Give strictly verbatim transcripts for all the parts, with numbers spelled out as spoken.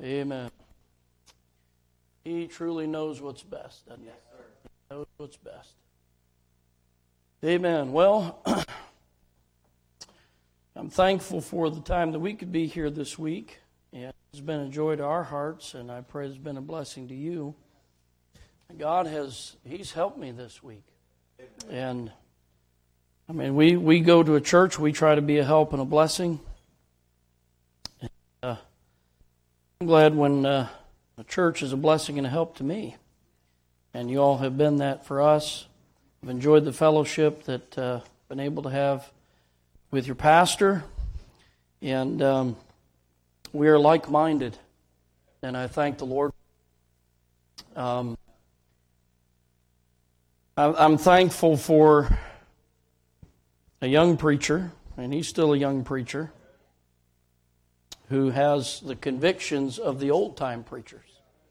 Amen. He truly knows what's best, doesn't he? Yes, sir. He knows what's best. Amen. Well, I'm thankful for the time that we could be here this week. And it's been a joy to our hearts, and I pray it's been a blessing to you. God has, He's helped me this week. And, I mean, we, we go to a church, we try to be a help and a blessing. And, uh, I'm glad when uh, a church is a blessing and a help to me. And you all have been that for us. I've enjoyed the fellowship that uh, I've been able to have with your pastor. And um, we are like-minded. And I thank the Lord. Um, I'm thankful for a young preacher, and he's still a young preacher, who has the convictions of the old-time preachers.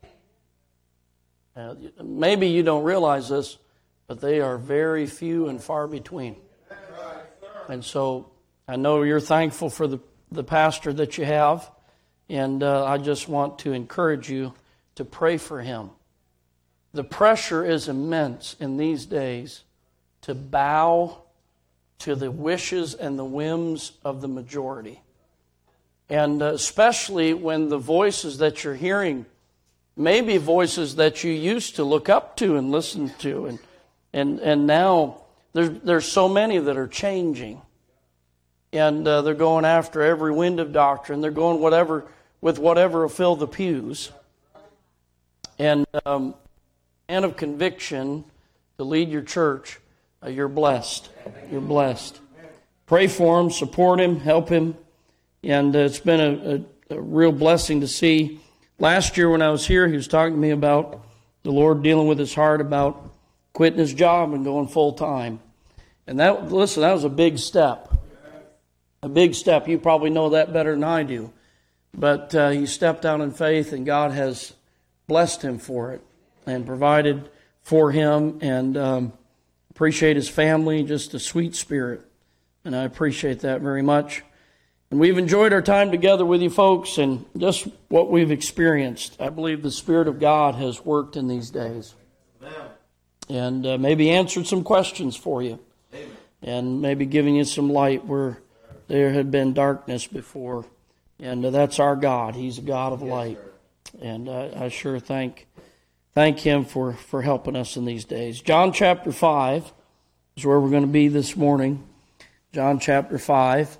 Uh, maybe you don't realize this, but they are very few and far between. And so I know you're thankful for the, the pastor that you have, and uh, I just want to encourage you to pray for him. The pressure is immense in these days to bow to the wishes and the whims of the majority. And especially when the voices that you're hearing may be voices that you used to look up to and listen to. And and, and now there's, there's so many that are changing. And uh, they're going after every wind of doctrine. They're going whatever with whatever will fill the pews. And um man of conviction to lead your church, uh, you're blessed. You're blessed. Pray for him, support him, help him. And uh, it's been a, a, a real blessing to see. Last year when I was here, he was talking to me about the Lord dealing with his heart about quitting his job and going full time. And that, listen, that was a big step. A big step. You probably know that better than I do. But uh, he stepped out in faith, and God has blessed him for it and provided for him, and um, appreciate his family, just a sweet spirit. And I appreciate that very much. And we've enjoyed our time together with you folks, and just what we've experienced. I believe the Spirit of God has worked in these days. Amen. And uh, maybe answered some questions for you. Amen. And maybe giving you some light where there had been darkness before. And uh, that's our God. He's a God of light. Yes, and uh, I sure thank Thank Him for, for helping us in these days. John chapter five is where we're going to be this morning. John chapter five.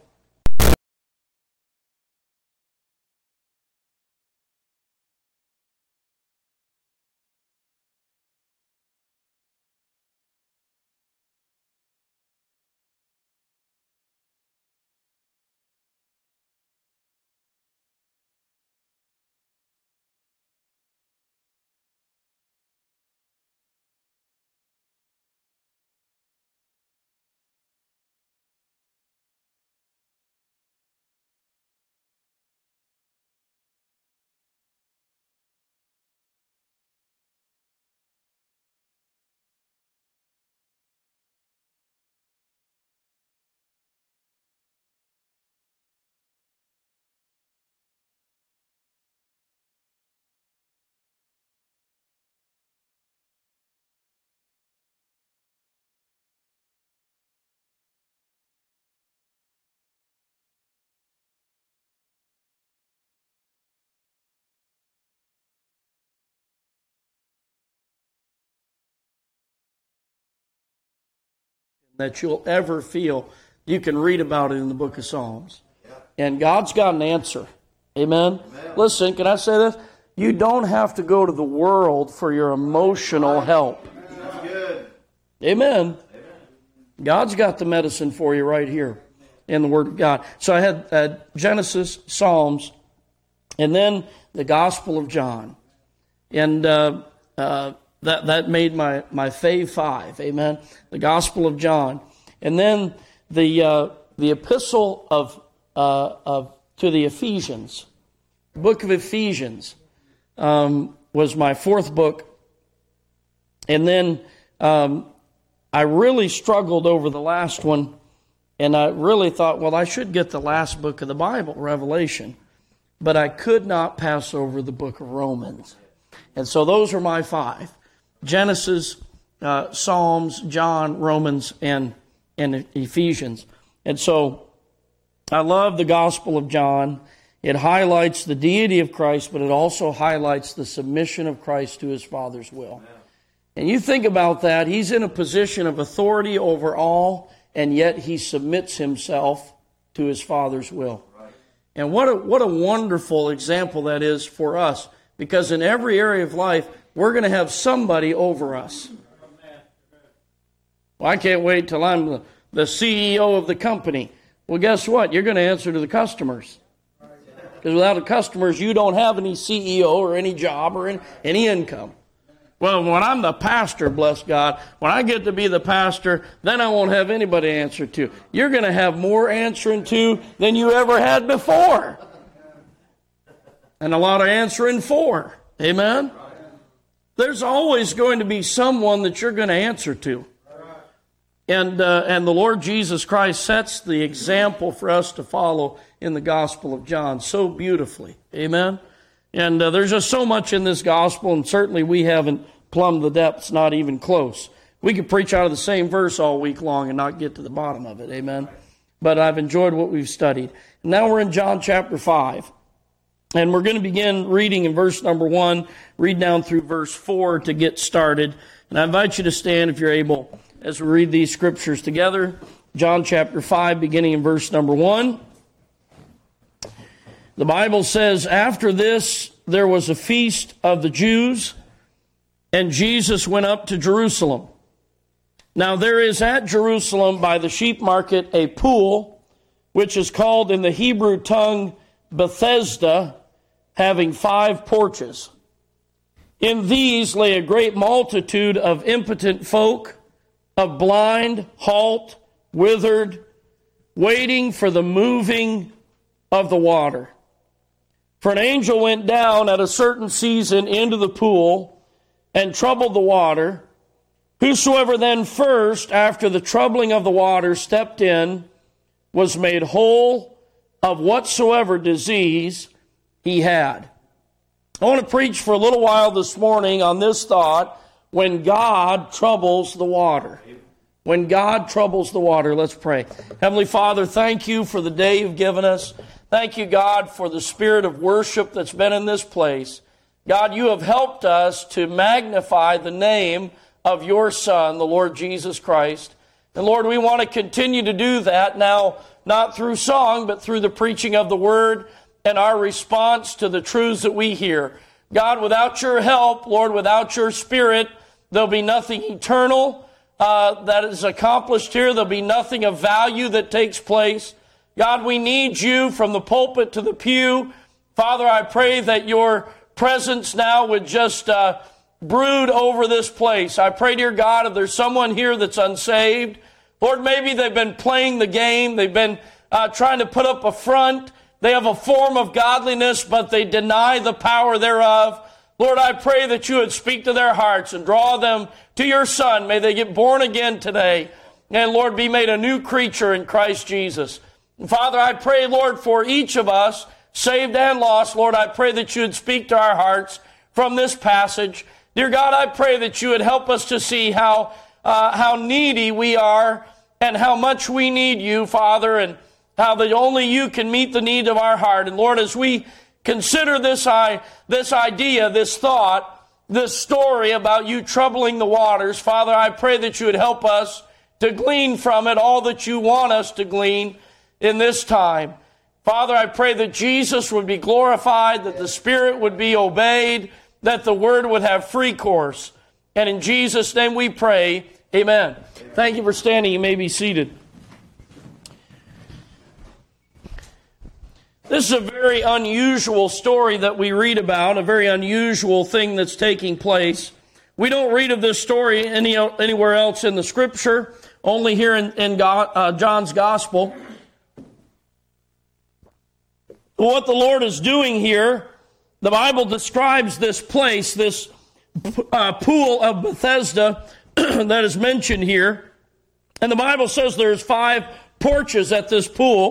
That you'll ever feel. You can read about it in the book of Psalms. And God's got an answer. Amen? Amen. Listen, can I say this? You don't have to go to the world for your emotional help. That's good. Amen. Amen. God's got the medicine for you right here in the Word of God. So I had uh, Genesis, Psalms, and then the Gospel of John. And uh, uh That that made my, my fave five, amen. The Gospel of John, and then the uh, the Epistle of uh, of to the Ephesians, the book of Ephesians, um, was my fourth book, and then um, I really struggled over the last one, and I really thought, well, I should get the last book of the Bible, Revelation, but I could not pass over the book of Romans. And so those are my five. Genesis, uh, Psalms, John, Romans, and, and Ephesians. And so I love the Gospel of John. It highlights the deity of Christ, but it also highlights the submission of Christ to his Father's will. And you think about that, he's in a position of authority over all, and yet he submits himself to his Father's will. And what a, what a wonderful example that is for us, because in every area of life, we're going to have somebody over us. Well, I can't wait till I'm the, the C E O of the company. Well, guess what? You're going to answer to the customers. Because without the customers, you don't have any C E O or any job or any, any income. Well, when I'm the pastor, bless God, when I get to be the pastor, then I won't have anybody to answer to. You're going to have more answering to than you ever had before. And a lot of answering for. Amen? There's always going to be someone that you're going to answer to. And, uh, and the Lord Jesus Christ sets the example for us to follow in the Gospel of John so beautifully. Amen? And uh, there's just so much in this gospel, and certainly we haven't plumbed the depths, not even close. We could preach out of the same verse all week long and not get to the bottom of it. Amen? But I've enjoyed what we've studied. And now we're in John chapter five. And we're going to begin reading in verse number one, read down through verse four to get started. And I invite you to stand if you're able as we read these scriptures together. John chapter five, beginning in verse number one. The Bible says, "After this there was a feast of the Jews, and Jesus went up to Jerusalem. Now there is at Jerusalem by the sheep market a pool, which is called in the Hebrew tongue Bethesda, having five porches. In these lay a great multitude of impotent folk, of blind, halt, withered, waiting for the moving of the water. For an angel went down at a certain season into the pool and troubled the water. Whosoever then first, after the troubling of the water, stepped in, was made whole of whatsoever disease he had." I want to preach for a little while this morning on this thought, when God troubles the water. When God troubles the water. Let's pray. Heavenly Father, thank you for the day you've given us. Thank you, God, for the spirit of worship that's been in this place. God, you have helped us to magnify the name of your Son, the Lord Jesus Christ. And Lord, we want to continue to do that now, not through song, but through the preaching of the Word and our response to the truths that we hear. God, without your help, Lord, without your Spirit, there'll be nothing eternal uh, that is accomplished here. There'll be nothing of value that takes place. God, we need you from the pulpit to the pew. Father, I pray that your presence now would just uh, brood over this place. I pray, dear God, if there's someone here that's unsaved, Lord, maybe they've been playing the game. They've been uh, trying to put up a front. They have a form of godliness, but they deny the power thereof. Lord, I pray that you would speak to their hearts and draw them to your Son. May they get born again today. And Lord, be made a new creature in Christ Jesus. And Father, I pray, Lord, for each of us, saved and lost, Lord, I pray that you would speak to our hearts from this passage. Dear God, I pray that you would help us to see how uh, how needy we are and how much we need you, Father, and how that only you can meet the need of our heart. And Lord, as we consider this, I, this idea, this thought, this story about you troubling the waters, Father, I pray that you would help us to glean from it all that you want us to glean in this time. Father, I pray that Jesus would be glorified, that the Spirit would be obeyed, that the Word would have free course. And in Jesus' name we pray, amen. Thank you for standing. You may be seated. This is a very unusual story that we read about, a very unusual thing that's taking place. We don't read of this story any, anywhere else in the Scripture, only here in, in God, uh, John's Gospel. What the Lord is doing here, the Bible describes this place, this uh, pool of Bethesda that is mentioned here. And the Bible says there's five porches at this pool.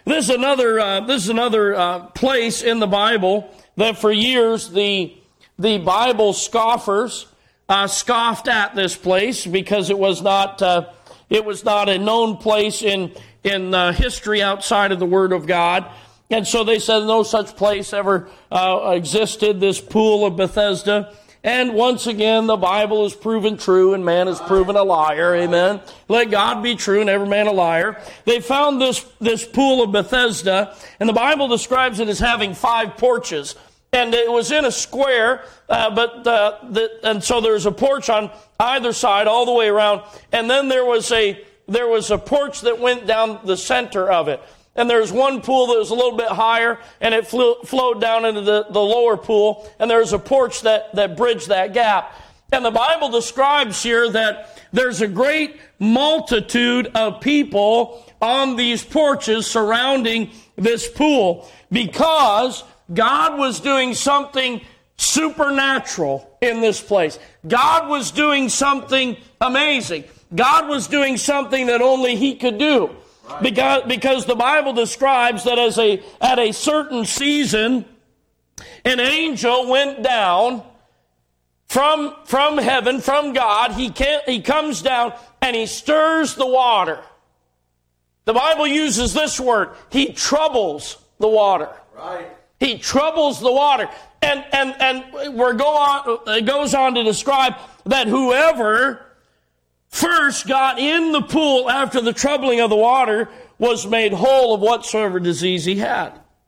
This is another, uh, this is another uh, place in the Bible that for years the, the Bible scoffers uh, scoffed at this place because it was not, uh, it was not a known place in, in uh, history outside of the Word of God. And so they said no such place ever uh, existed, this pool of Bethesda. And once again, the Bible is proven true and man is proven a liar. Amen. Let God be true and every man a liar. They found this, this pool of Bethesda, and the Bible describes it as having five porches. And it was in a square, uh, but uh, the, and so there's a porch on either side all the way around. And then there was a there was a porch that went down the center of it. And there's one pool that was a little bit higher, and it flew, flowed down into the, the lower pool, and there's a porch that, that bridged that gap. And the Bible describes here that there's a great multitude of people on these porches surrounding this pool because God was doing something supernatural in this place. God was doing something amazing. God was doing something that only He could do. Because, because the Bible describes that as a at a certain season, an angel went down from, from heaven, from God. He can't, he comes down and he stirs the water. The Bible uses this word. He troubles the water. Right. He troubles the water. And, and, and we're go on, it goes on to describe that whoever first got in the pool after the troubling of the water was made whole of whatsoever disease he had.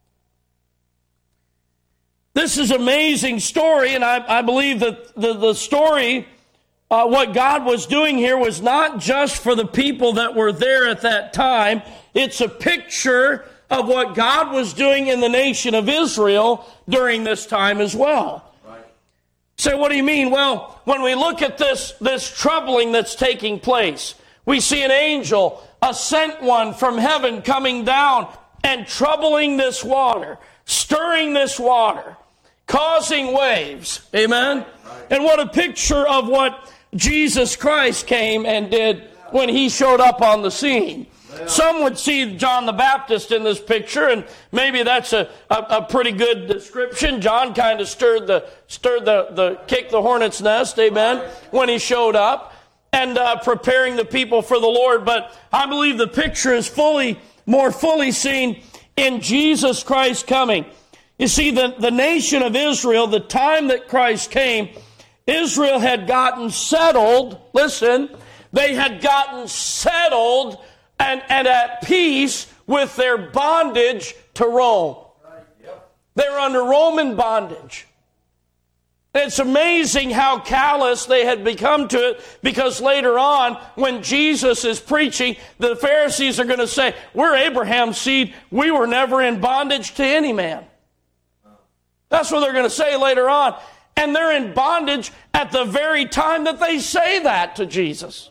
This is an amazing story, and I, I believe that the, the story, uh, what God was doing here was not just for the people that were there at that time. It's a picture of what God was doing in the nation of Israel during this time as well. Say, so what do you mean? Well, when we look at this, this troubling that's taking place, we see an angel, a sent one from heaven coming down and troubling this water, stirring this water, causing waves. Amen? Right. And what a picture of what Jesus Christ came and did when He showed up on the scene. Some would see John the Baptist in this picture, and maybe that's a, a, a pretty good description. John kind of stirred the stirred the, the kicked the hornet's nest, amen, when he showed up and uh, preparing the people for the Lord. But I believe the picture is fully, more fully seen in Jesus Christ coming. You see, the, the nation of Israel, the time that Christ came, Israel had gotten settled. Listen, they had gotten settled And, and at peace with their bondage to Rome. They were under Roman bondage. It's amazing how callous they had become to it, because later on, when Jesus is preaching, the Pharisees are going to say, we're Abraham's seed. We were never in bondage to any man. That's what they're going to say later on. And they're in bondage at the very time that they say that to Jesus.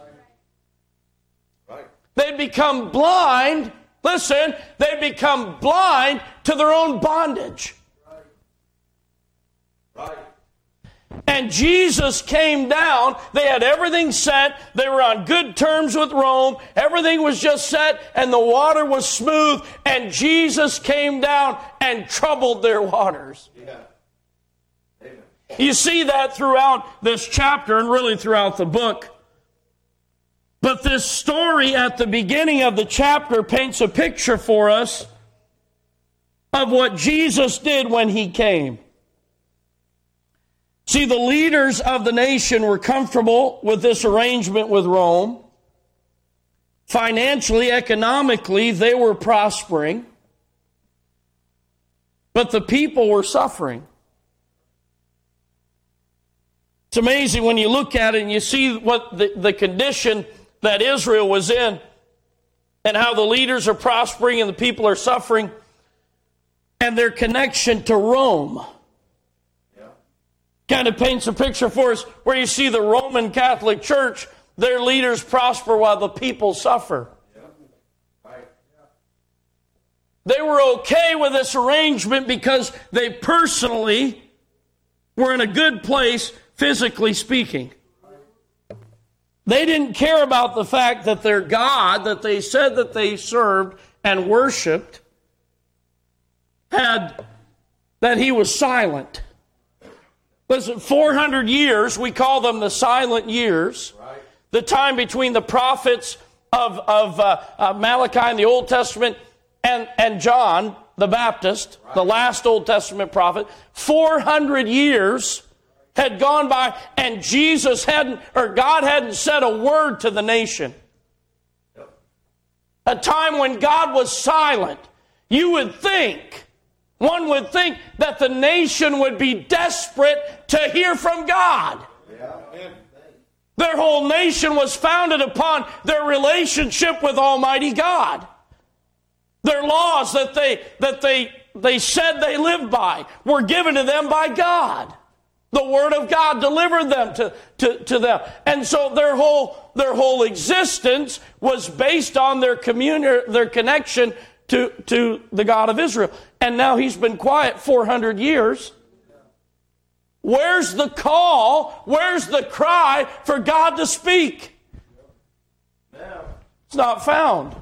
They become blind, listen, they become blind to their own bondage. Right. Right. And Jesus came down, they had everything set, they were on good terms with Rome, everything was just set, and the water was smooth, and Jesus came down and troubled their waters. Yeah. Amen. You see that throughout this chapter and really throughout the book. But this story at the beginning of the chapter paints a picture for us of what Jesus did when He came. See, the leaders of the nation were comfortable with this arrangement with Rome. Financially, economically, they were prospering. But the people were suffering. It's amazing when you look at it and you see what the, the condition that Israel was in, and how the leaders are prospering and the people are suffering, and their connection to Rome. Yeah. Kind of paints a picture for us where you see the Roman Catholic Church, their leaders prosper while the people suffer. Yeah. Right. Yeah. They were okay with this arrangement because they personally were in a good place, physically speaking. They didn't care about the fact that their God, that they said that they served and worshiped, had, that he was silent. Listen, four hundred years, we call them the silent years. Right. The time between the prophets of, of uh, uh, Malachi in the Old Testament and, and John the Baptist, right, the last Old Testament prophet. four hundred years had gone by and Jesus hadn't, or God hadn't said a word to the nation. Yep. A time when God was silent. You would think, one would think that the nation would be desperate to hear from God. Yeah. Their whole nation was founded upon their relationship with Almighty God. Their laws that they that they they said they lived by were given to them by God. The Word of God delivered them to, to, to them. And so their whole their whole existence was based on their communion, their connection to, to the God of Israel. And now he's been quiet four hundred years. Where's the call? Where's the cry for God to speak? It's not found.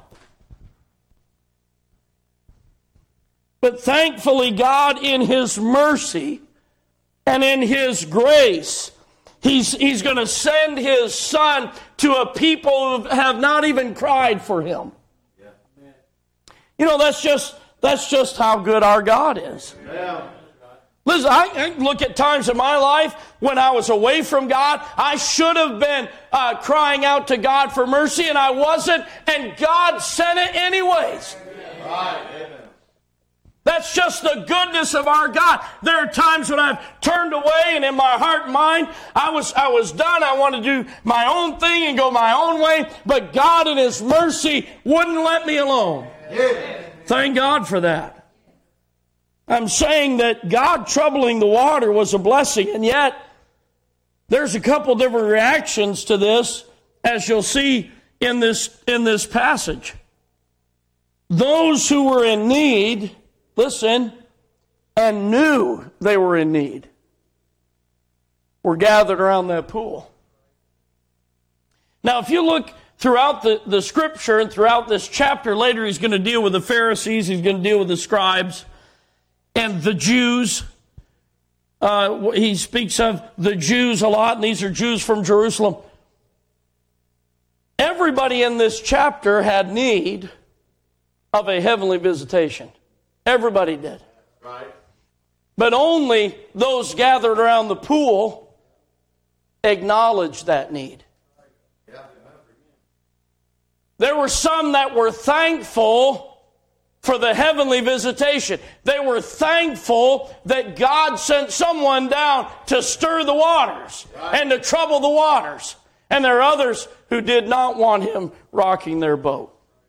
But thankfully, God in His mercy and in His grace, He's, he's going to send His Son to a people who have not even cried for Him. Yeah. You know, that's just, that's just how good our God is. Yeah. Listen, I, I look at times in my life when I was away from God. I should have been uh, crying out to God for mercy, and I wasn't, and God sent it anyways. Right. Amen. That's just the goodness of our God. There are times when I've turned away and in my heart and mind, I was, I was done. I want to do my own thing and go my own way. But God in His mercy wouldn't let me alone. Yeah. Thank God for that. I'm saying that God troubling the water was a blessing. And yet, there's a couple different reactions to this, as you'll see in this, in this passage. Those who were in need, listen, and knew they were in need, were gathered around that pool. Now, if you look throughout the, the scripture and throughout this chapter, later he's going to deal with the Pharisees, he's going to deal with the scribes and the Jews. Uh, he speaks of the Jews a lot, and these are Jews from Jerusalem. Everybody in this chapter had need of a heavenly visitation. Everybody did. Right. But only those gathered around the pool acknowledged that need. Yeah. There were some that were thankful for the heavenly visitation. They were thankful that God sent someone down to stir the waters, right, and to trouble the waters. And there are others who did not want Him rocking their boat.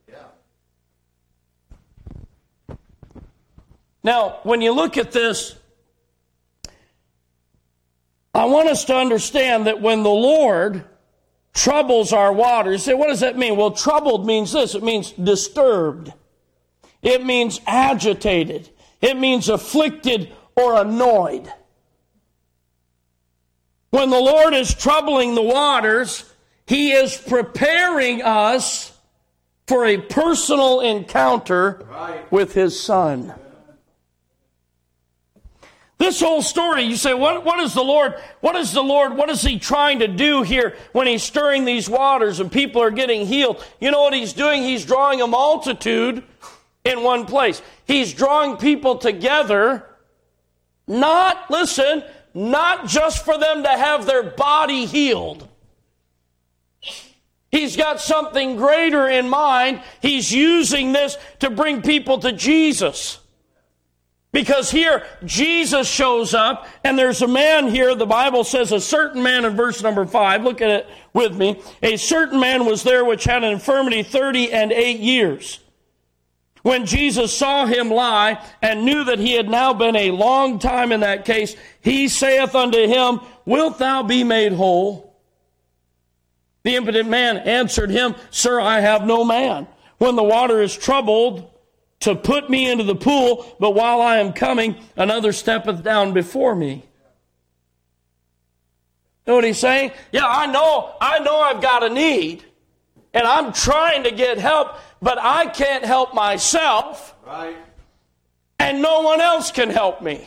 Now, when you look at this, I want us to understand that when the Lord troubles our waters, say, what does that mean? Well, troubled means this. It means disturbed. It means agitated. It means afflicted or annoyed. When the Lord is troubling the waters, He is preparing us for a personal encounter, right, with His Son. This whole story, you say, what, what is the Lord, what is the Lord, what is He trying to do here when He's stirring these waters and people are getting healed? You know what He's doing? He's drawing a multitude in one place. He's drawing people together, not, listen, not just for them to have their body healed. He's got something greater in mind. He's using this to bring people to Jesus. Because here, Jesus shows up, and there's a man here, the Bible says, a certain man in verse number five, look at it with me. A certain man was there which had an infirmity thirty and eight years. When Jesus saw him lie, and knew that he had now been a long time in that case, He saith unto him, Wilt thou be made whole? The impotent man answered him, Sir, I have no man. When the water is troubled, to put me into the pool, but while I am coming, another steppeth down before me. You know what he's saying? Yeah, I know, I know I've got a need, and I'm trying to get help, but I can't help myself. Right. and no one else can help me.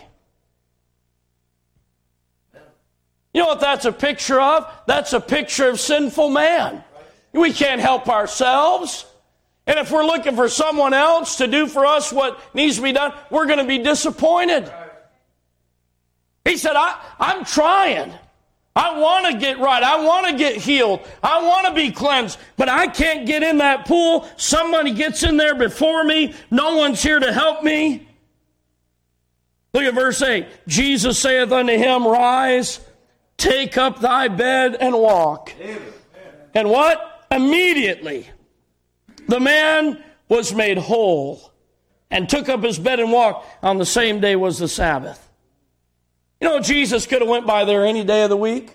You know what that's a picture of? That's a picture of sinful man. We can't help ourselves. And if we're looking for someone else to do for us what needs to be done, we're going to be disappointed. He said, I, I'm trying. I want to get right. I want to get healed. I want to be cleansed. But I can't get in that pool. Somebody gets in there before me. No one's here to help me. Look at verse eight. Jesus saith unto him, Rise, take up thy bed and walk. Amen. And what? Immediately the man was made whole and took up his bed and walked. On the same day was the Sabbath. You know, Jesus could have went by there any day of the week.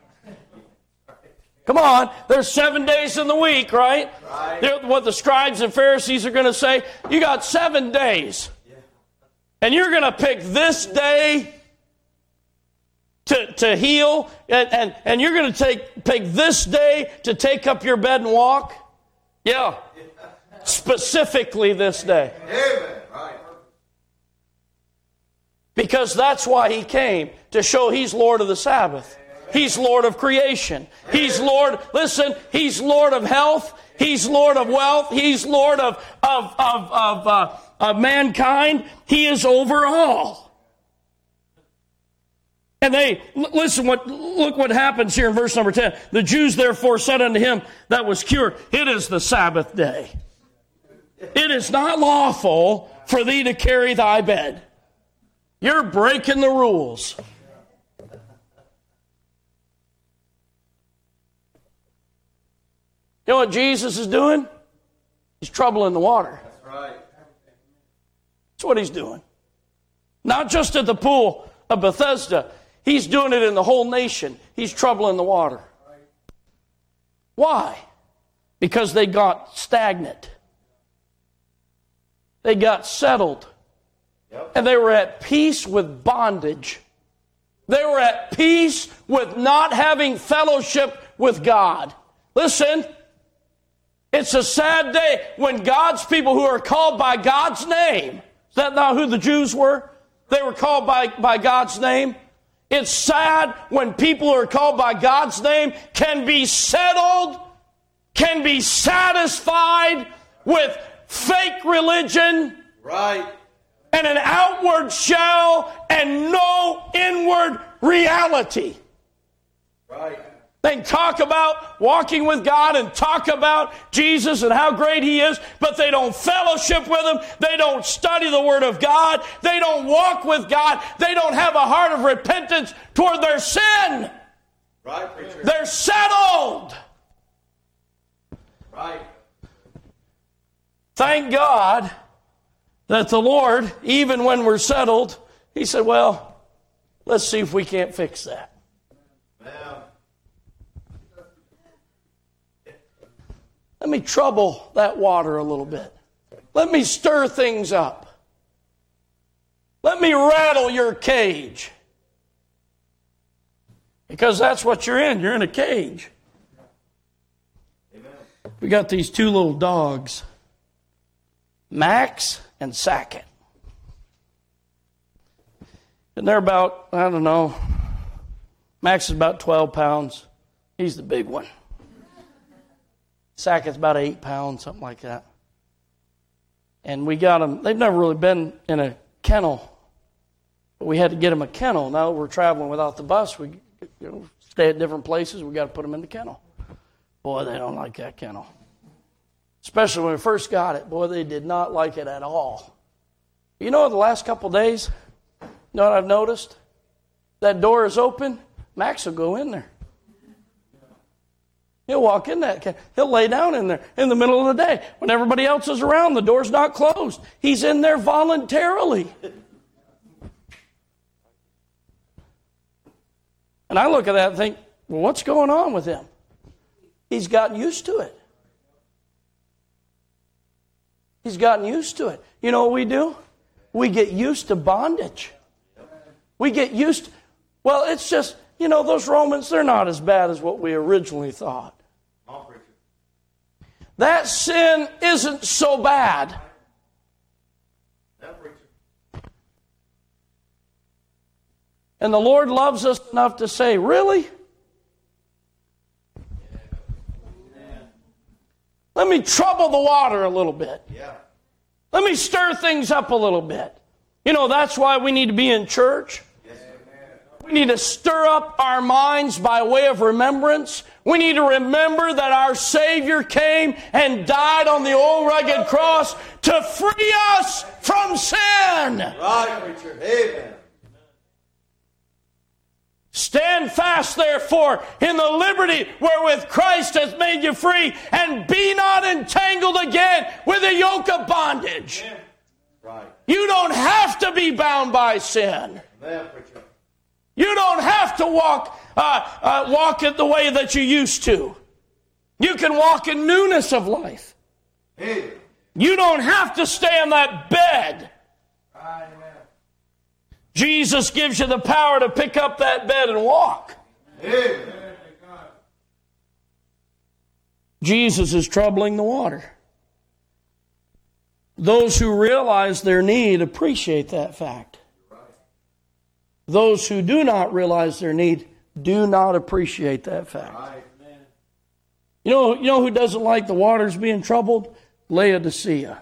Come on, there's seven days in the week, right? right. What the scribes and Pharisees are going to say, you got seven days. And you're going to pick this day to, to heal, and, and, and you're going to take pick this day to take up your bed and walk? Yeah. Specifically this day. Amen. Right. Because that's why he came, to show he's Lord of the Sabbath. He's Lord of creation. He's Lord, listen, he's Lord of health. He's Lord of wealth. He's Lord of, of, of, of, uh, of mankind. He is over all. And they, listen, what look what happens here in verse number ten. The Jews therefore said unto him that was cured, It is the Sabbath day. It is not lawful for thee to carry thy bed. You're breaking the rules. You know what Jesus is doing? He's troubling the water. That's right. That's what he's doing. Not just at the pool of Bethesda. He's doing it in the whole nation. He's troubling the water. Why? Because they got stagnant. They got settled. Yep. And they were at peace with bondage. They were at peace with not having fellowship with God. Listen, it's a sad day when God's people who are called by God's name, is that not who the Jews were? They were called by, by God's name. It's sad when people who are called by God's name can be settled, can be satisfied with fake religion, right, and an outward shell and no inward reality. Right. They can talk about walking with God and talk about Jesus and how great He is, but they don't fellowship with Him. They don't study the Word of God. They don't walk with God. They don't have a heart of repentance toward their sin. Right, preacher. They're settled. Right. Thank God that the Lord, even when we're settled, He said, well, let's see if we can't fix that. Let me trouble that water a little bit. Let me stir things up. Let me rattle your cage. Because that's what you're in. You're in a cage. Amen. We got these two little dogs, Max and Sackett. And they're about, I don't know, Max is about twelve pounds. He's the big one. Sackett's about eight pounds, something like that. And we got them, they've never really been in a kennel. But we had to get them a kennel. Now we're traveling without the bus. We you know, stay at different places. We got to put them in the kennel. Boy, they don't like that kennel. Especially when we first got it. Boy, they did not like it at all. You know, the last couple of days, you know what I've noticed? That door is open. Max will go in there. He'll walk in that. He'll lay down in there in the middle of the day. When everybody else is around, the door's not closed. He's in there voluntarily. And I look at that and think, well, what's going on with him? He's gotten used to it. He's gotten used to it. You know what we do? We get used to bondage. We get used to, well, it's just, you know, those Romans, they're not as bad as what we originally thought. That sin isn't so bad. And the Lord loves us enough to say, really? Let me trouble the water a little bit. Yeah. Let me stir things up a little bit. You know, that's why we need to be in church. Yes, we need to stir up our minds by way of remembrance. We need to remember that our Savior came and died on the old rugged cross to free us from sin. Right, preacher. Amen. Stand fast, therefore, in the liberty wherewith Christ hath made you free, and be not entangled again with a yoke of bondage. Right. You don't have to be bound by sin. Amen, preacher. You don't have to walk uh, uh, walk it the way that you used to. You can walk in newness of life. Amen. You don't have to stay in that bed. Amen. Jesus gives you the power to pick up that bed and walk. Amen. Jesus is troubling the water. Those who realize their need appreciate that fact. Those who do not realize their need do not appreciate that fact. Right. You know, you know who doesn't like the waters being troubled? Laodicea.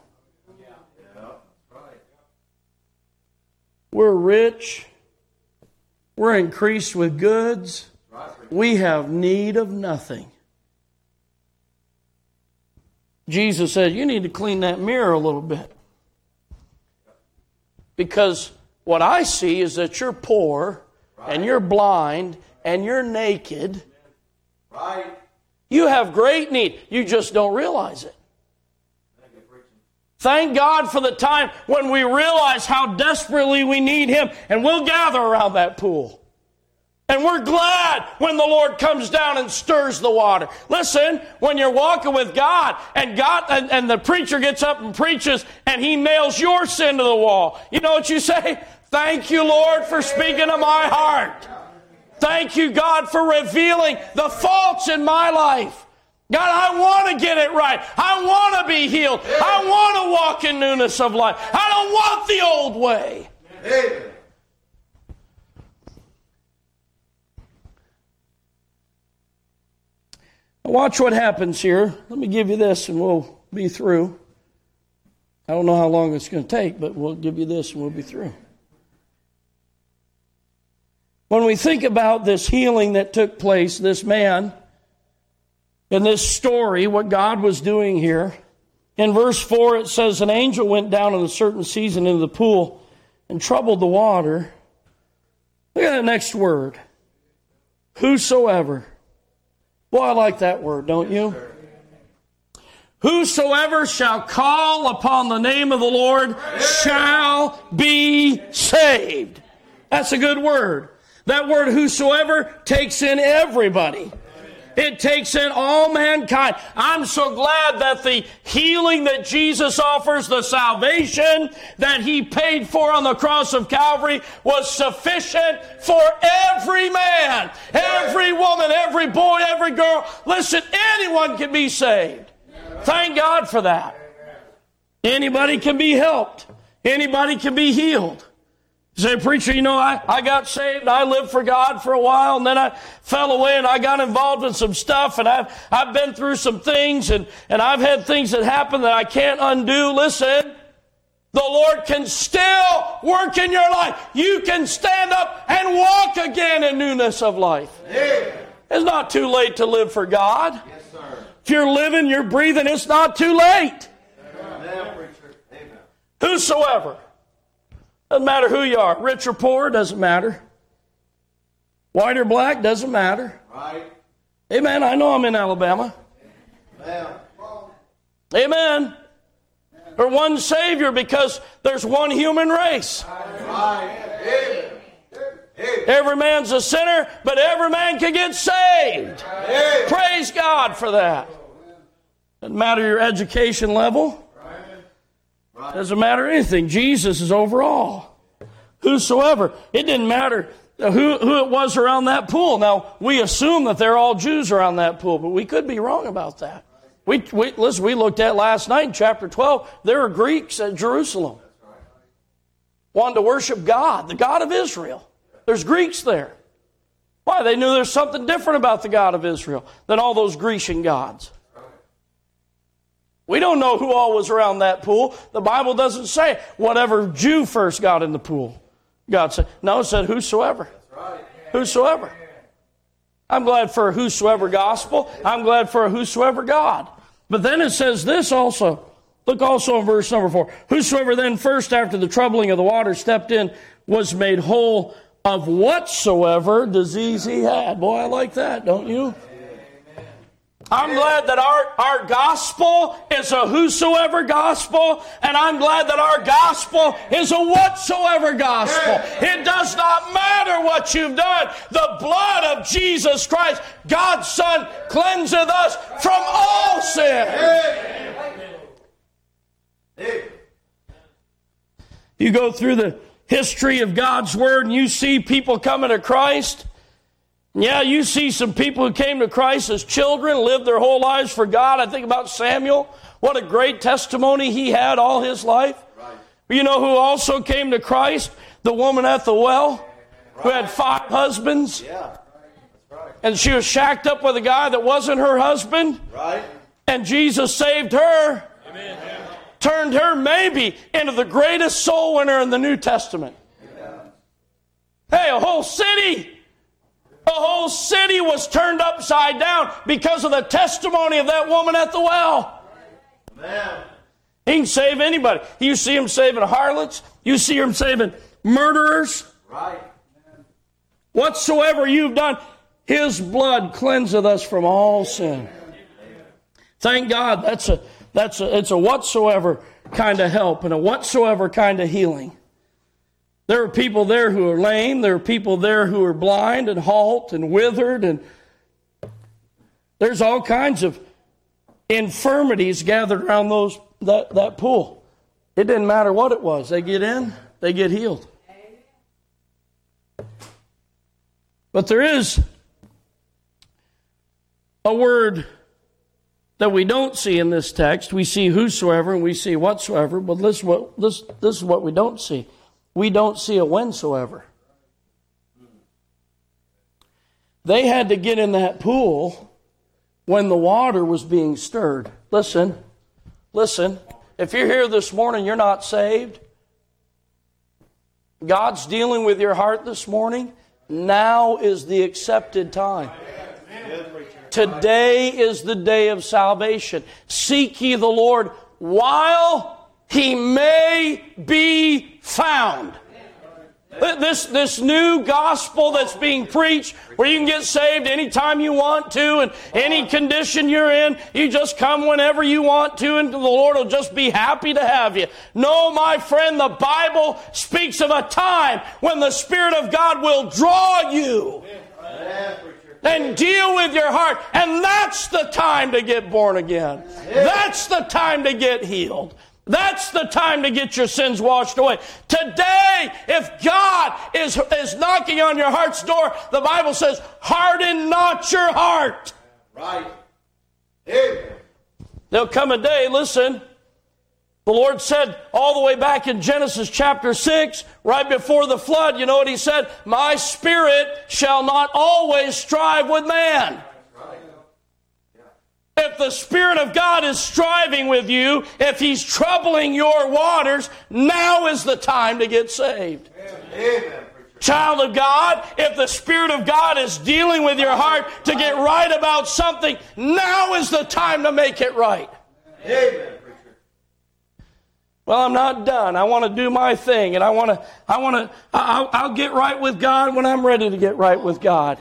We're rich. We're increased with goods. We have need of nothing. Jesus said, you need to clean that mirror a little bit. Because what I see is that you're poor, and you're blind, and you're naked. Right. You have great need. You just don't realize it. Thank God for the time when we realize how desperately we need Him, and we'll gather around that pool. And we're glad when the Lord comes down and stirs the water. Listen, when you're walking with God, and God and, and the preacher gets up and preaches, and he nails your sin to the wall, you know what you say? Thank you, Lord, for speaking to my heart. Thank you, God, for revealing the faults in my life. God, I want to get it right. I want to be healed. I want to walk in newness of life. I don't want the old way. Amen. Watch what happens here. Let me give you this and we'll be through. I don't know how long it's going to take, but we'll give you this and we'll be through. When we think about this healing that took place, this man, in this story, what God was doing here, in verse four it says, an angel went down in a certain season into the pool and troubled the water. Look at the next word. Whosoever. Boy, I like that word, don't you? Whosoever shall call upon the name of the Lord shall be saved. That's a good word. That word whosoever takes in everybody. It takes in all mankind. I'm so glad that the healing that Jesus offers, the salvation that He paid for on the cross of Calvary, was sufficient for every man, every woman, every boy, every girl. Listen, anyone can be saved. Thank God for that. Anybody can be helped. Anybody can be healed. You say, preacher, you know, I, I got saved, I lived for God for a while, and then I fell away and I got involved in some stuff, and I've, I've been through some things, and, and I've had things that happen that I can't undo. Listen, the Lord can still work in your life. You can stand up and walk again in newness of life. Amen. It's not too late to live for God. Yes, sir. If you're living, you're breathing, it's not too late. Amen, preacher. Amen. Whosoever. Doesn't matter who you are. Rich or poor, doesn't matter. White or black, doesn't matter. Right. Amen. I know I'm in Alabama. Amen. Amen. Or one Savior, because there's one human race. Right. Amen. Amen. Every man's a sinner, but every man can get saved. Amen. Praise God for that. Doesn't matter your education level. Doesn't matter anything. Jesus is over all. Whosoever. It didn't matter who, who it was around that pool. Now, we assume that they're all Jews around that pool, but we could be wrong about that. We, we listen, we looked at last night in chapter twelve, there were Greeks at Jerusalem. Wanted to worship God, the God of Israel. There's Greeks there. Why? They knew there's something different about the God of Israel than all those Grecian gods. We don't know who all was around that pool. The Bible doesn't say whatever Jew first got in the pool. God said, no, it said whosoever. Whosoever. I'm glad for a whosoever gospel. I'm glad for a whosoever God. But then it says this also. Look also in verse number four. Whosoever then first after the troubling of the water stepped in was made whole of whatsoever disease he had. Boy, I like that, don't you? I'm glad that our, our gospel is a whosoever gospel, and I'm glad that our gospel is a whatsoever gospel. It does not matter what you've done. The blood of Jesus Christ, God's Son, cleanseth us from all sin. You go through the history of God's Word and you see people coming to Christ. Yeah, you see some people who came to Christ as children, lived their whole lives for God. I think about Samuel. What a great testimony he had all his life. Right. You know who also came to Christ? The woman at the well, right, who had five husbands. Yeah. That's right. And she was shacked up with a guy that wasn't her husband. Right. And Jesus saved her. Amen. Turned her maybe into the greatest soul winner in the New Testament. Yeah. Hey, a whole city. The whole city was turned upside down because of the testimony of that woman at the well. Amen. He can save anybody. You see him saving harlots. You see him saving murderers. Right. Whatsoever you've done, his blood cleanseth us from all sin. Thank God that's a that's a it's a whatsoever kind of help and a whatsoever kind of healing. There are people there who are lame. There are people there who are blind and halt and withered. And there's all kinds of infirmities gathered around those that, that pool. It didn't matter what it was. They get in, they get healed. But there is a word that we don't see in this text. We see whosoever and we see whatsoever. But this is what, this, this is what we don't see. We don't see a whensoever. They had to get in that pool when the water was being stirred. Listen, listen. If you're here this morning, you're not saved. God's dealing with your heart this morning. Now is the accepted time. Today is the day of salvation. Seek ye the Lord while He may be found. This, this new gospel that's being preached, where you can get saved anytime you want to, and any condition you're in, you just come whenever you want to, and the Lord will just be happy to have you. No, my friend, the Bible speaks of a time when the Spirit of God will draw you and deal with your heart, and that's the time to get born again. That's the time to get healed. That's the time to get your sins washed away. Today, if God is, is knocking on your heart's door, the Bible says, harden not your heart. Right. Amen. There'll come a day, listen, the Lord said all the way back in Genesis chapter six, right before the flood, you know what He said? My spirit shall not always strive with man. If the Spirit of God is striving with you, if He's troubling your waters, now is the time to get saved. Amen. Child of God, if the Spirit of God is dealing with your heart to get right about something, now is the time to make it right. Amen. Well, I'm not done. I want to do my thing, and I want to, I want to, I'll, I'll get right with God when I'm ready to get right with God.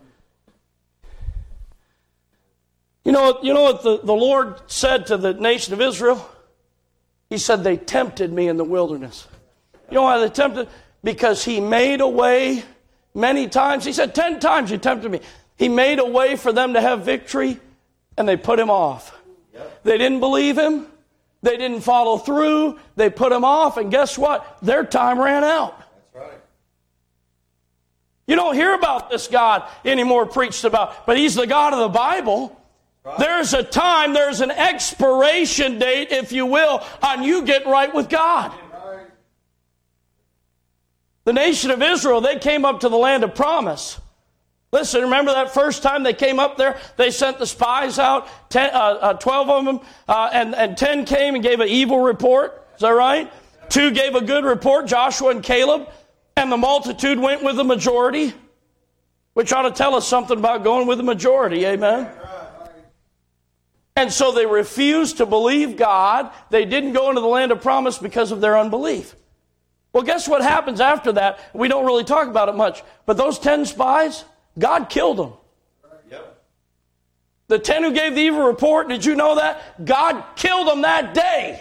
You know, you know what the, the Lord said to the nation of Israel? He said, they tempted me in the wilderness. You know why they tempted? Because He made a way many times. He said, ten times you tempted me. He made a way for them to have victory, and they put Him off. Yep. They didn't believe Him. They didn't follow through. They put Him off, and guess what? Their time ran out. That's right. You don't hear about this God anymore preached about, but He's the God of the Bible. Right. There's a time, there's an expiration date, if you will, on you getting right with God. Right. The nation of Israel, they came up to the land of promise. Listen, remember that first time they came up there? They sent the spies out, ten, uh, uh, twelve of them, uh, and, and ten came and gave an evil report. Is that right? Two gave a good report, Joshua and Caleb, and the multitude went with the majority, which ought to tell us something about going with the majority. Amen? And so they refused to believe God. They didn't go into the land of promise because of their unbelief. Well, guess what happens after that? We don't really talk about it much. But those ten spies, God killed them. Yep. The ten who gave the evil report, did you know that? God killed them that day.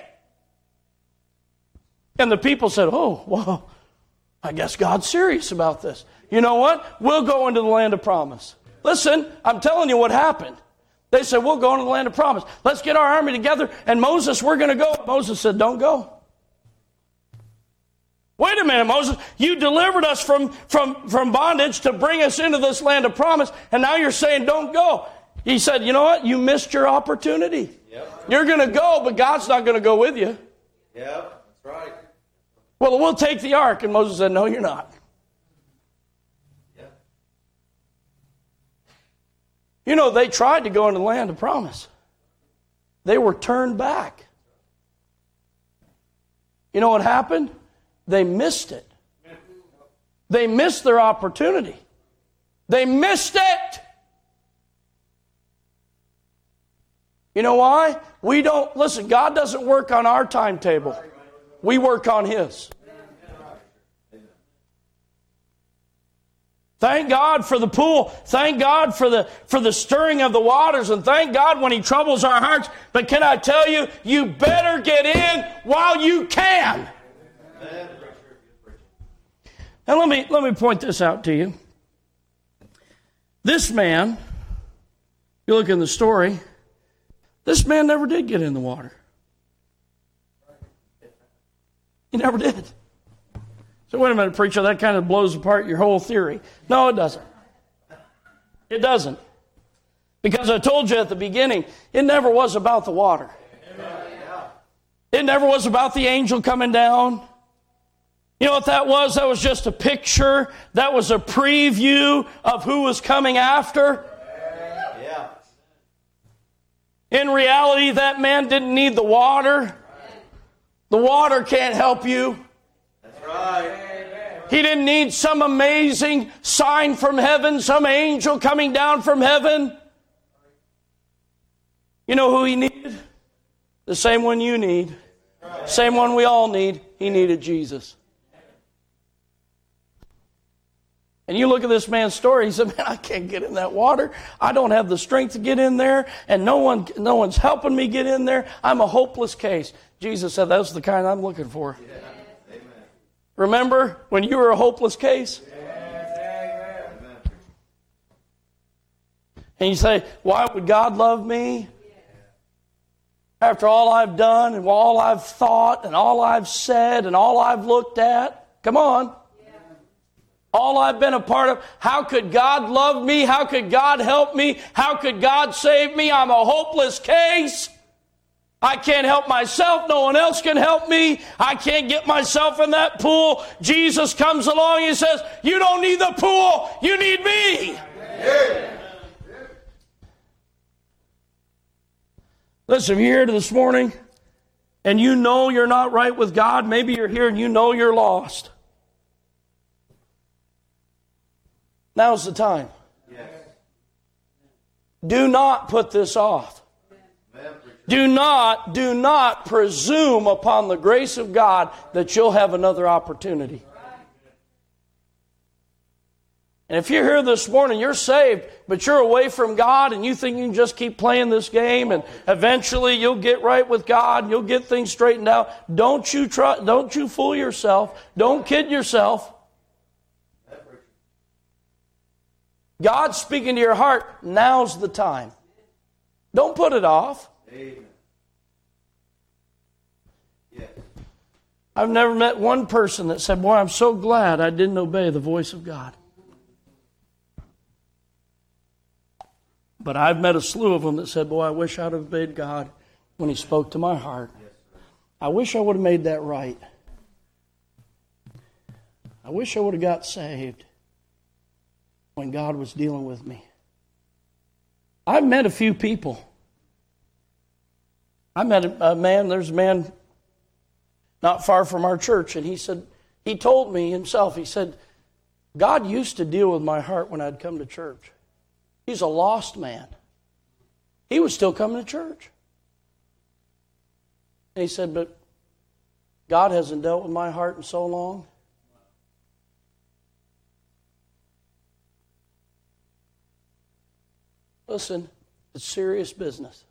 And the people said, oh, well, I guess God's serious about this. You know what? We'll go into the land of promise. Listen, I'm telling you what happened. They said, we'll go into the land of promise. Let's get our army together. And Moses, we're going to go. Moses said, don't go. Wait a minute, Moses. You delivered us from, from, from bondage to bring us into this land of promise. And now you're saying don't go. He said, you know what? You missed your opportunity. Yep. You're going to go, but God's not going to go with you. Yeah, that's right. Well, we'll take the ark. And Moses said, no, you're not. You know, they tried to go into the land of promise. They were turned back. You know what happened? They missed it. They missed their opportunity. They missed it. You know why? We don't, listen, God doesn't work on our timetable. We work on His. Thank God for the pool. Thank God for the for the stirring of the waters. And thank God when He troubles our hearts. But can I tell you, you better get in while you can. Now let me let me point this out to you. This man, you look in the story, this man never did get in the water. He never did. So wait a minute, preacher, that kind of blows apart your whole theory. No, it doesn't. It doesn't. Because I told you at the beginning, it never was about the water. It never was about the angel coming down. You know what that was? That was just a picture. That was a preview of who was coming after. Yeah. In reality, that man didn't need the water. The water can't help you. That's right. He didn't need some amazing sign from heaven, some angel coming down from heaven. You know who he needed? The same one you need. Same one we all need. He needed Jesus. And you look at this man's story, he said, man, I can't get in that water. I don't have the strength to get in there, and no one, no one's helping me get in there. I'm a hopeless case. Jesus said, that's the kind I'm looking for. Yeah. Amen. Remember when you were a hopeless case? Yeah. And you say, why would God love me? After all I've done and all I've thought and all I've said and all I've looked at. Come on. All I've been a part of. How could God love me? How could God help me? How could God save me? I'm a hopeless case. I can't help myself. No one else can help me. I can't get myself in that pool. Jesus comes along and says, you don't need the pool. You need me. Yeah. Listen, if you're here this morning and you know you're not right with God, maybe you're here and you know you're lost. Now's the time. Yes. Do not put this off. Do not, do not presume upon the grace of God that you'll have another opportunity. And if you're here this morning, you're saved, but you're away from God and you think you can just keep playing this game and eventually you'll get right with God and you'll get things straightened out. Don't you try, don't you fool yourself. Don't kid yourself. God's speaking to your heart. Now's the time. Don't put it off. Amen. Yes. I've never met one person that said, boy, I'm so glad I didn't obey the voice of God. But I've met a slew of them that said, boy, I wish I'd have obeyed God when He spoke to my heart. I wish I would have made that right. I I wish I would have got saved when God was dealing with me. I've met a few people. I met a, a man, there's a man not far from our church, and he said, he told me himself, he said, God used to deal with my heart when I'd come to church. He's a lost man. He was still coming to church. And he said, but God hasn't dealt with my heart in so long. Listen, it's serious business.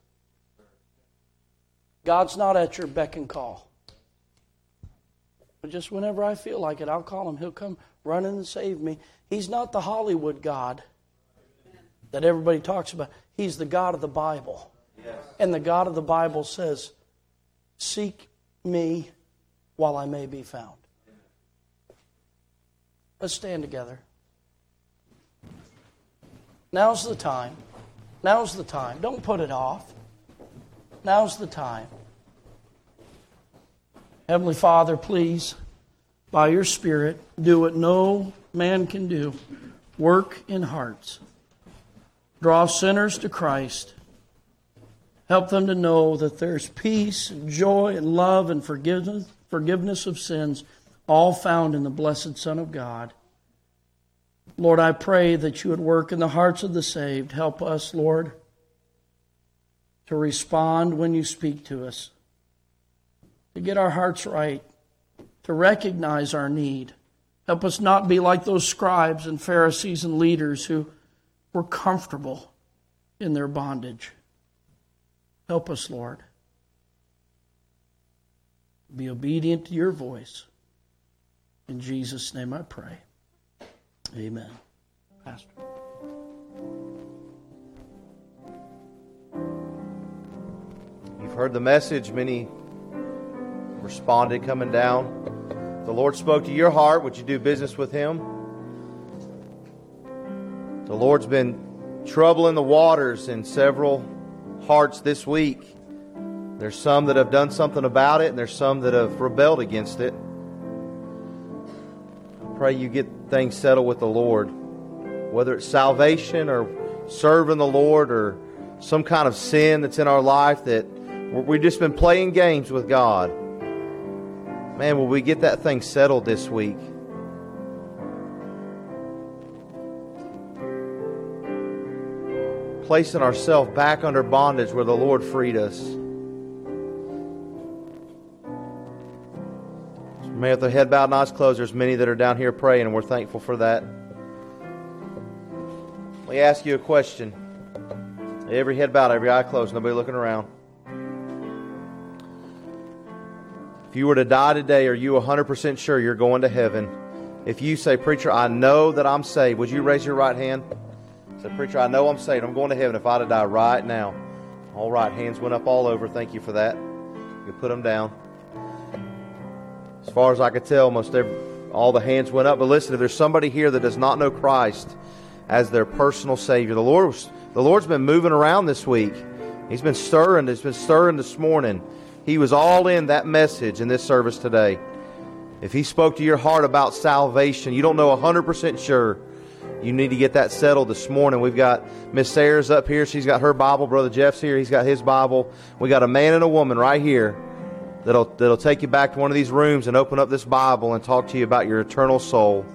God's not at your beck and call. But just whenever I feel like it, I'll call Him. He'll come running and save me. He's not the Hollywood God that everybody talks about. He's the God of the Bible. Yes. And the God of the Bible says, seek me while I may be found. Let's stand together. Now's the time. Now's the time. Don't put it off. Now's the time. Heavenly Father, please, by your Spirit, do what no man can do. Work in hearts. Draw sinners to Christ. Help them to know that there's peace and joy and love and forgiveness, forgiveness of sins, all found in the blessed Son of God. Lord, I pray that you would work in the hearts of the saved. Help us, Lord, to respond when you speak to us, to get our hearts right, to recognize our need. Help us not be like those scribes and Pharisees and leaders who were comfortable in their bondage. Help us, Lord. Be obedient to your voice. In Jesus' name I pray. Amen. Pastor. You've heard the message. Many responded coming down. The Lord spoke to your heart. Would you do business with Him? The Lord's been troubling the waters in several hearts this week. There's some that have done something about it, and there's some that have rebelled against it. I pray you get things settled with the Lord, whether it's salvation or serving the Lord or some kind of sin that's in our life that we've just been playing games with God. Man, will we get that thing settled this week? Placing ourselves back under bondage where the Lord freed us. So may with their head bowed and eyes closed, there's many that are down here praying, and we're thankful for that. Let me ask you a question. Every head bowed, every eye closed, nobody looking around. If you were to die today, are you one hundred percent sure you're going to heaven? If you say, preacher, I know that I'm saved, would you raise your right hand? Say, preacher, I know I'm saved. I'm going to heaven if I had to die right now. All right, hands went up all over. Thank you for that. You put them down. As far as I could tell, most every, all the hands went up. But listen, if there's somebody here that does not know Christ as their personal Savior, the Lord was, the Lord's been moving around this week. He's been stirring. He's been stirring this morning. He was all in that message in this service today. If He spoke to your heart about salvation, you don't know one hundred percent sure, you need to get that settled this morning. We've got Miss Sarah's up here. She's got her Bible. Brother Jeff's here. He's got his Bible. We got a man and a woman right here that'll that'll take you back to one of these rooms and open up this Bible and talk to you about your eternal soul.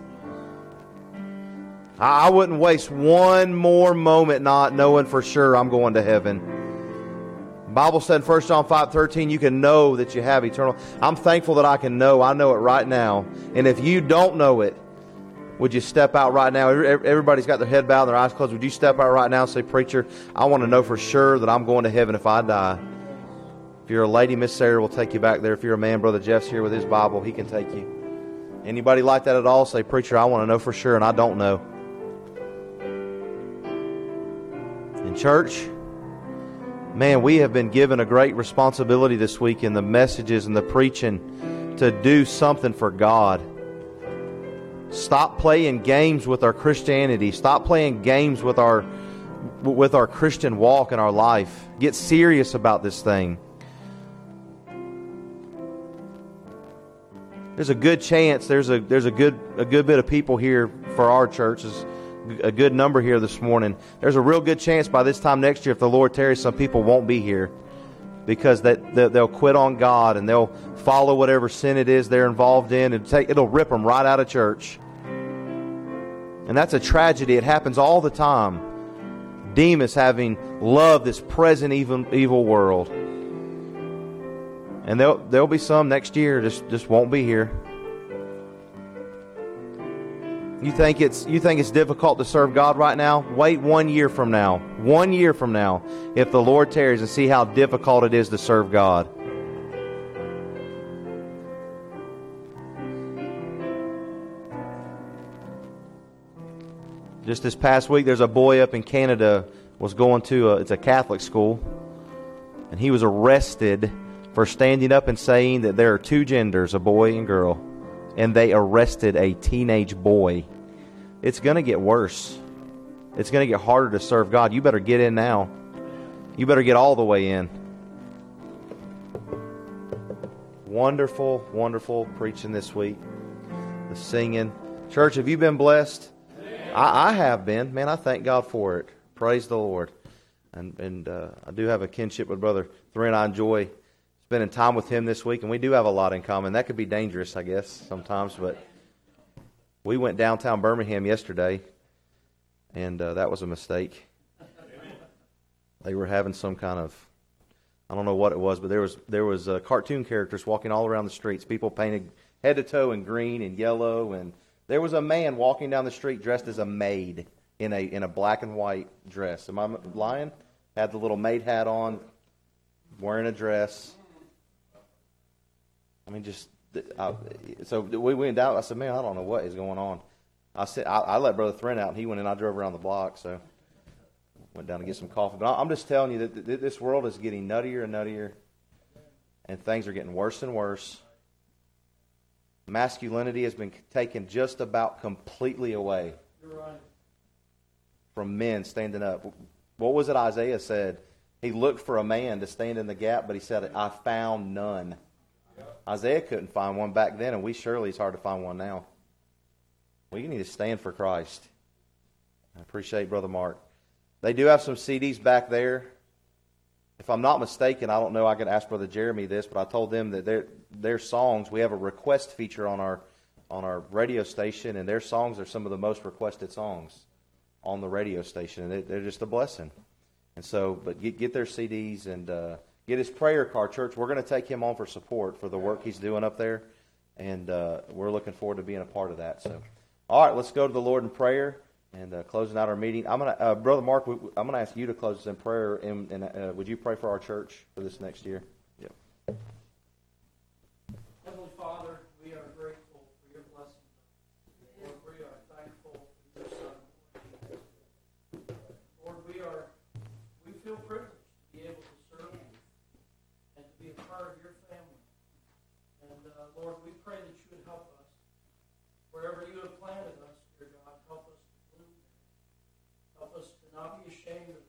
I wouldn't waste one more moment not knowing for sure I'm going to heaven. The Bible said in First John five thirteen, you can know that you have eternal. I'm thankful that I can know. I know it right now. And if you don't know it, would you step out right now? Everybody's got their head bowed and their eyes closed. Would you step out right now and say, preacher, I want to know for sure that I'm going to heaven if I die. If you're a lady, Miss Sarah will take you back there. If you're a man, Brother Jeff's here with his Bible. He can take you. Anybody like that at all? Say, preacher, I want to know for sure, and I don't know. In church, man, we have been given a great responsibility this week in the messages and the preaching to do something for God. Stop playing games with our Christianity. Stop playing games with our with our Christian walk in our life. Get serious about this thing. there's a good chance there's a there's a good a good bit of people here for our church. There's a good number here this morning. There's a real good chance by this time next year, if the Lord tarries, some people won't be here because that they, they'll quit on God and they'll follow whatever sin it is they're involved in, and take, it'll rip them right out of church. And that's a tragedy. It happens all the time. Demas having loved this present evil evil world. And there'll, there'll be some next year just, just won't be here. You think it's you think it's difficult to serve God right now? Wait one year from now. One year from now, if the Lord tarries, and see how difficult it is to serve God. Just this past week, there's a boy up in Canada was going to a, it's a Catholic school, and he was arrested for standing up and saying that there are two genders, a boy and girl, and they arrested a teenage boy. It's going to get worse. It's going to get harder to serve God. You better get in now. You better get all the way in. Wonderful, wonderful preaching this week. The singing. Church, have you been blessed? I, I have been. Man, I thank God for it. Praise the Lord. And and uh, I do have a kinship with Brother Thrin. I enjoy spending time with him this week, and we do have a lot in common. That could be dangerous, I guess, sometimes, but we went downtown Birmingham yesterday, and uh, that was a mistake. They were having some kind of, I don't know what it was, but there was there was uh, cartoon characters walking all around the streets, people painted head to toe in green and yellow, and there was a man walking down the street dressed as a maid in a in a black and white dress. Am I lying? Had the little maid hat on, wearing a dress. I mean, just I, so we went down. I said, "Man, I don't know what is going on." I said, I, I let Brother Thrin out, and he went in. I drove around the block, so went down to get some coffee. But I'm just telling you that this world is getting nuttier and nuttier, and things are getting worse and worse. Masculinity has been taken just about completely away from men standing up. What was it Isaiah said? He looked for a man to stand in the gap, but he said, "I found none." Isaiah couldn't find one back then, and we surely it's hard to find one now. We need to stand for Christ. I appreciate Brother Mark. They do have some C Ds back there. If I'm not mistaken, I don't know, I could ask Brother Jeremy this, but I told them that their their songs, we have a request feature on our on our radio station, and their songs are some of the most requested songs on the radio station, and they, they're just a blessing. And so, but get, get their C Ds and uh, get his prayer card, church. We're going to take him on for support for the work he's doing up there, and uh, we're looking forward to being a part of that. So, all right, let's go to the Lord in prayer and uh, closing out our meeting. I'm gonna, uh, Brother Mark, we, I'm going to ask you to close us in prayer, and, and uh, would you pray for our church for this next year? Yep. Heavenly Father, we are grateful for your blessings. Lord, we are thankful for your Son. Lord, we are, we feel privileged to be able to serve you and to be a part of your family. And uh, Lord, we pray that you would help us. Wherever you have planted us, dear God, help us to bloom. Help us to not be ashamed of